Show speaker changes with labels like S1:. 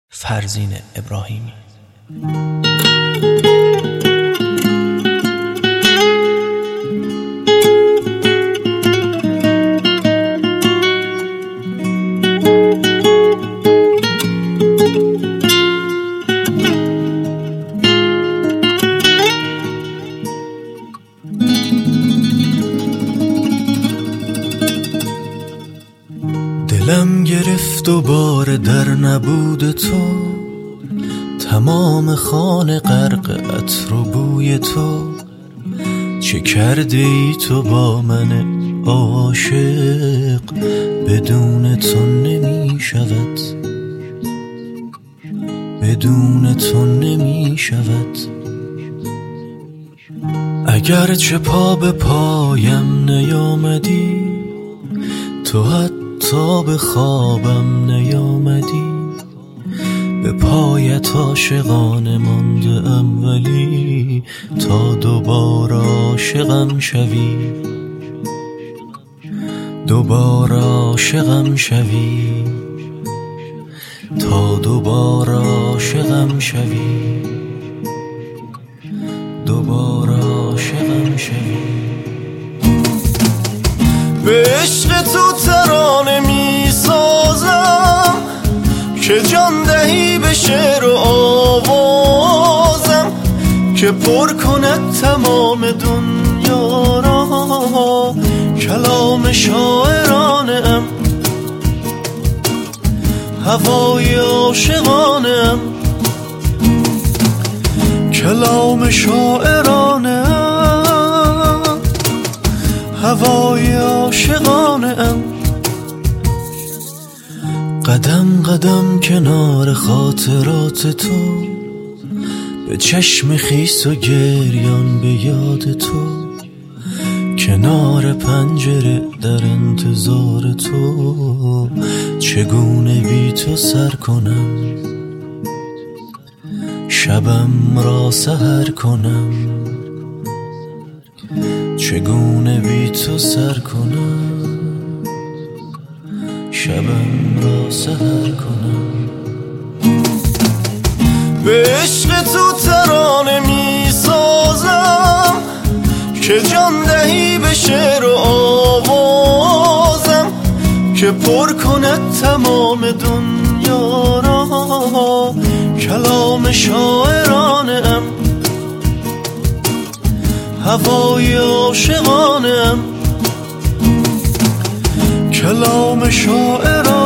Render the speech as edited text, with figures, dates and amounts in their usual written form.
S1: فرزین ابراهیمی.
S2: دلم گرفت و بار در نبود تو، تمام خانه غرق عطر و بوی تو. چه کرده ای تو با من عاشق، بدون تو نمی شود، بدون تو نمی شود. اگر چه پا به پایم نیامدی، تو حتی به خوابم نیامدی. به پایت عاشقانه مانده ام، ولی تا دوباره عاشقم شوی، دوباره عاشقم شوی، تا دوباره عاشقم شوی، دوباره عاشقم شوی.
S3: به عشق تو ترانه می سازم که جان دهی به شعر و آوازم، که پر کند تمام دنیا را کلام شاعرانه ام. هوای عاشقانه ام، کلام شاعرانه ام، هوای عاشقانه ام. قدم قدم کنار خاطرات تو، به چشم خیس و گریان به یاد تو. کنار پنجره در انتظار تو، چگونه بی تو سر کنم، شبم را سحر کنم. چگونه بی تو سر کنم، شبم را سحر کنم. به عشق تو ترانه می سازم که جان دهی به شعر و آوازم، که پر کند تمام دنیا را کلام شاعرانه ام. هوای عاشقانه ام، کلام شاعرانه